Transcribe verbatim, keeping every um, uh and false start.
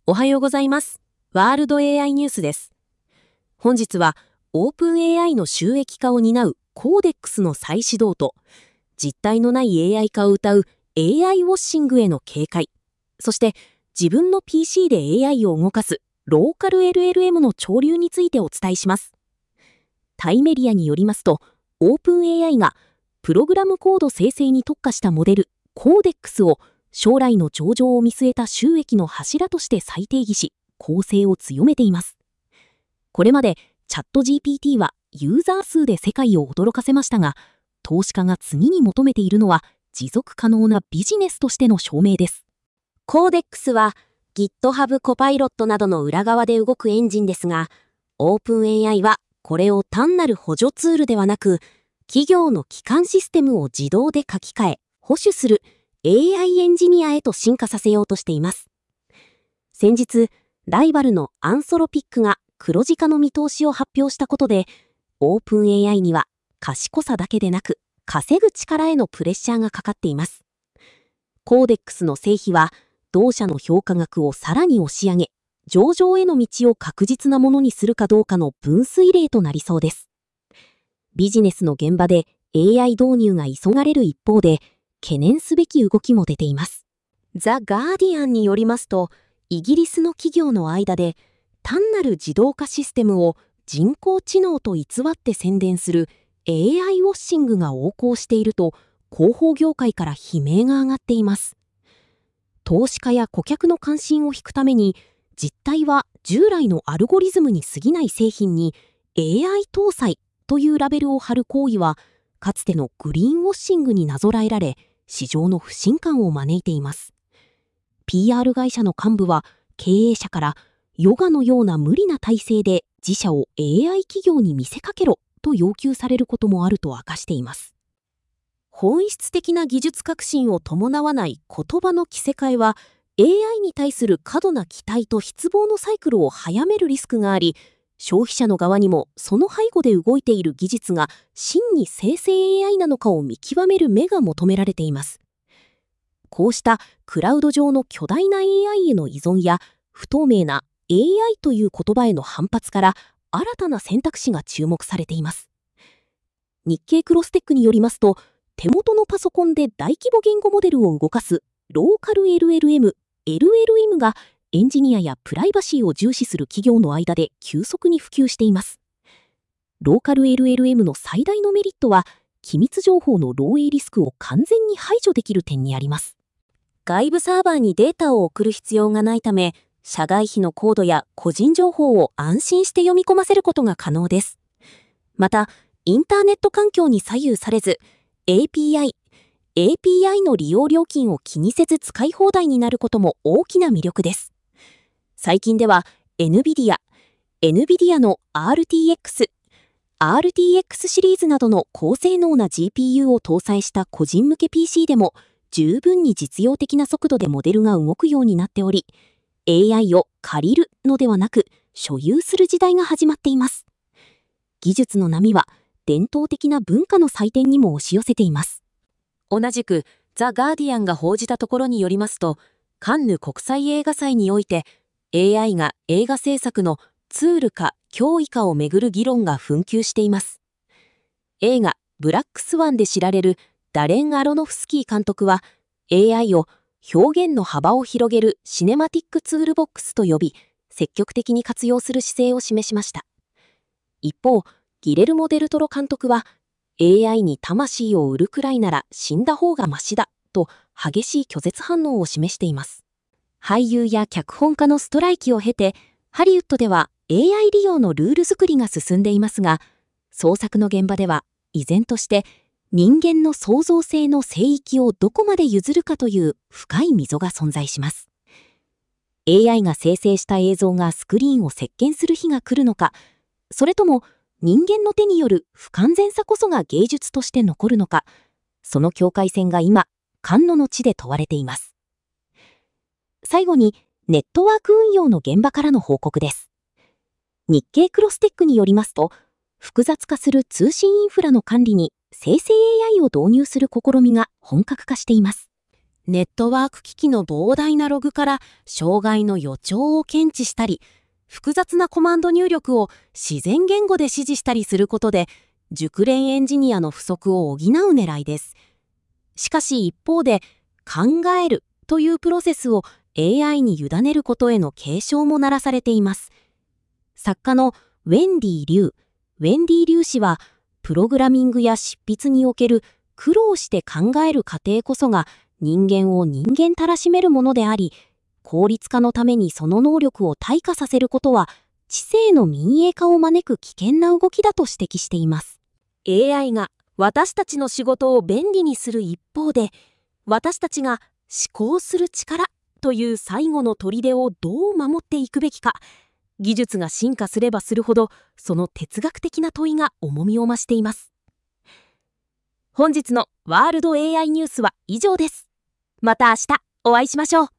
おはようございます。ワールド エーアイ ニュースです。本日はオープン エーアイ の収益化を担うコーデックスの再始動と、実体のない エーアイ 化を謳う エーアイ ウォッシングへの警戒、そして自分の ピーシー で エーアイ を動かすローカル エルエルエム の潮流についてお伝えします。タイメディアによりますと、オープン エーアイ がプログラムコード生成に特化したモデルコーデックスを将来の上場を見据えた収益の柱として再定義し、攻勢を強めています。これまでチャット ジーピーティー はユーザー数で世界を驚かせましたが、投資家が次に求めているのは持続可能なビジネスとしての証明です。 コーデックスは GitHub コパイロットなどの裏側で動くエンジンですが、オープン エーアイ はこれを単なる補助ツールではなく、企業の基幹システムを自動で書き換え、保守するエーアイ エンジニアへと進化させようとしています。先日、ライバルのアンソロピックが黒字化の見通しを発表したことで、オープン エーアイ には賢さだけでなく、稼ぐ力へのプレッシャーがかかっています。コーデックスの成否は、同社の評価額をさらに押し上げ、上場への道を確実なものにするかどうかの分水嶺となりそうです。ビジネスの現場で エーアイ 導入が急がれる一方で、懸念すべき動きも出ています。ザ・ガーディアンによりますと、イギリスの企業の間で、単なる自動化システムを人工知能と偽って宣伝する エーアイ ウォッシングが横行していると、広報業界から悲鳴が上がっています。投資家や顧客の関心を引くために、実態は従来のアルゴリズムに過ぎない製品に エーアイ 搭載というラベルを貼る行為は、かつてのグリーンウォッシングになぞらえられ、市場の不信感を招いています。ピーアール 会社の幹部は経営者からヨガのような無理な体制で自社を エーアイ 企業に見せかけろと要求されることもあると明かしています。本質的な技術革新を伴わない言葉の着せ替えは エーアイ に対する過度な期待と失望のサイクルを早めるリスクがあり、消費者の側にもその背後で動いている技術が真に生成 エーアイ なのかを見極める目が求められています。こうしたクラウド上の巨大な エーアイ への依存や不透明な エーアイ という言葉への反発から新たな選択肢が注目されています。日経クロステックによりますと、手元のパソコンで大規模言語モデルを動かすローカル エルエルエム、エルエルエム がエンジニアやプライバシーを重視する企業の間で急速に普及しています。ローカル エルエルエム の最大のメリットは、機密情報の漏洩リスクを完全に排除できる点にあります。外部サーバーにデータを送る必要がないため、社外秘のコードや個人情報を安心して読み込ませることが可能です。また、インターネット環境に左右されず、エーピーアイ、エーピーアイ の利用料金を気にせず使い放題になることも大きな魅力です。最近では NVIDIA、NVIDIA の アールティーエックス、アールティーエックス シリーズなどの高性能な ジーピーユー を搭載した個人向け ピーシー でも十分に実用的な速度でモデルが動くようになっており、エーアイ を借りるのではなく所有する時代が始まっています。技術の波は伝統的な文化の祭典にも押し寄せています。同じくザ・ガーディアンが報じたところによりますと、カンヌ国際映画祭において エーアイ が映画制作のツールか脅威かをめぐる議論が紛糾しています。映画ブラックスワンで知られるダレン・アロノフスキー監督は エーアイ を表現の幅を広げるシネマティックツールボックスと呼び、積極的に活用する姿勢を示しました。一方、ギレルモ・デルトロ監督は エーアイ に魂を売るくらいなら死んだ方がマシだと激しい拒絶反応を示しています。俳優や脚本家のストライキを経て、ハリウッドでは エーアイ 利用のルール作りが進んでいますが、創作の現場では依然として人間の創造性の聖域をどこまで譲るかという深い溝が存在します。エーアイ が生成した映像がスクリーンを席巻する日が来るのか、それとも人間の手による不完全さこそが芸術として残るのか、その境界線が今、菅野の地で問われています。最後に、ネットワーク運用の現場からの報告です。日経クロステックによりますと、複雑化する通信インフラの管理に生成 エーアイ を導入する試みが本格化しています。 ネットワーク機器の膨大なログから障害の予兆を検知したり、複雑なコマンド入力を自然言語で指示したりすることで、熟練エンジニアの不足を補う狙いです。しかし一方で、考えるというプロセスを エーアイ に委ねることへの警鐘も鳴らされています。作家のウェンディ・リュウ、ウェンディ・リュウ氏は、プログラミングや執筆における苦労して考える過程こそが人間を人間たらしめるものであり、効率化のためにその能力を退化させることは、知性の民営化を招く危険な動きだと指摘しています。エーアイ が私たちの仕事を便利にする一方で、私たちが思考する力という最後の砦をどう守っていくべきか、技術が進化すればするほど、その哲学的な問いが重みを増しています。本日のワールド エーアイ ニュースは以上です。また明日お会いしましょう。